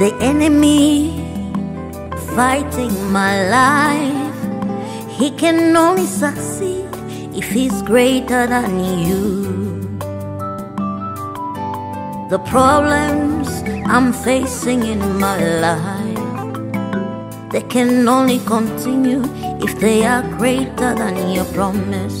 The enemy fighting my life, he can only succeed if he's greater than you. The problems I'm facing in my life, they can only continue if they are greater than your promise.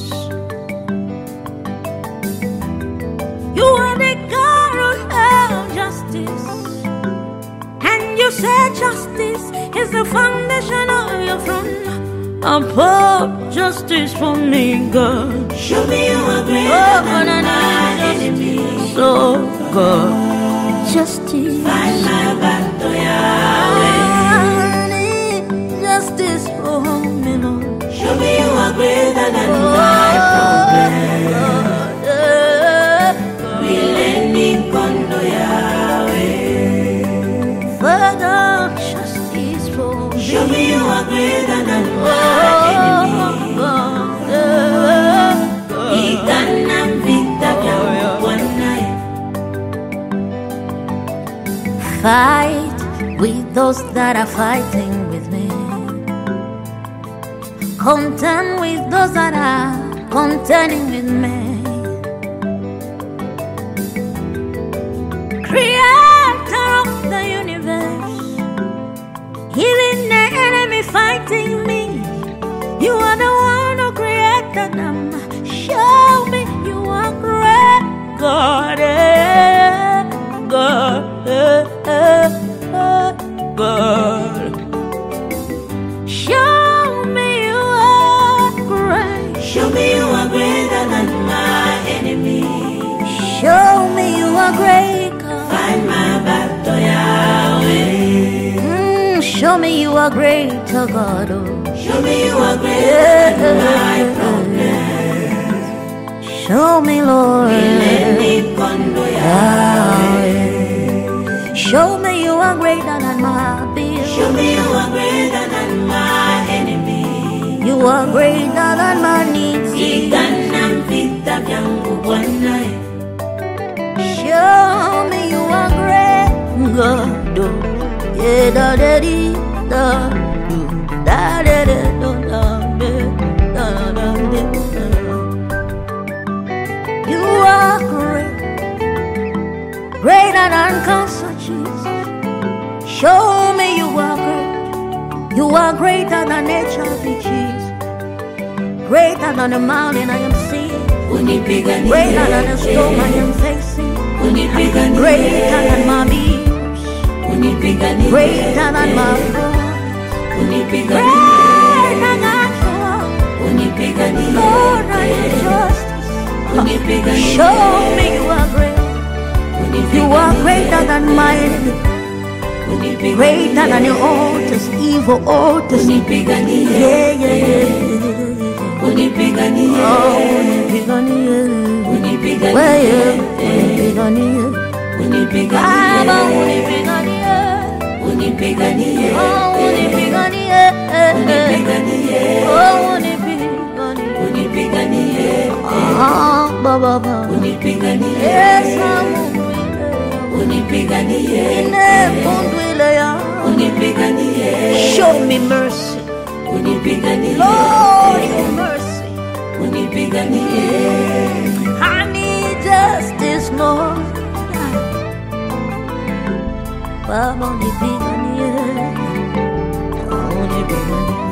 You are the God of justice, and you say justice is the foundation of your throne. Above justice for me, God. Show me you are greater than my enemies. So God, justice. Fight my battle, Yahweh. I need justice for me, Lord. Show me you are greater than my problems. Mileni kondo, Yahweh. Father, justice for me. Show me you are greater than my enemies. Ikanam vita vyangu Bwana. Fight with those that are fighting with me. Contend with those that are contending with me. Creator of the universe, healing the enemy fighting me. You are the one who created them. Show me you are great, God. God. Show me you are great. Show me you are greater than my enemies. Show me you are great, God. Fight my battle, Yahweh. Show me you are great, oh God. Show me you are greater than my problems. Show me, Lord. Mileni kondo, Yahweh. Show me you are greater than my bills. Show me you are greater than my enemies. You are greater than my needs. Ikanam vita vyangu Bwana. Show me you are great, God. Yeah, da da dee, da da da da da da da da. You are great, greater than cancer, Jesus. Show me you are great. You are greater than HIV, Jesus. Greater than the mountain I am seeing. Unipiganie. Greater than the storm I am facing. Unipiganie. Greater than my bills. Unipiganie. Greater than my fraud. Unipiganie. Greater than fraud. Unipiganie. Lord, I need justice. Unipiganie. Show me you are great. You are greater than my enemy. Greater than the altars, evil altars. Unipiganie. Yeah, yeah, yeah. Unipiganie. Oh, unipiganie. Unipiganie. Well, yeah, unipiganie. Unipiganie. Baba, unipiganie. Unipiganie. Oh, unipiganie. Unipiganie. Oh, unipiganie. Unipiganie. Ah, Baba, Baba. Unipiganie. Yes, I'm Unipiganie. Unipiganie. Show me mercy, Unipiganie. Lord, your mercy. Unipiganie. I need justice, Lord. Baba, unipiganie. Unipiganie.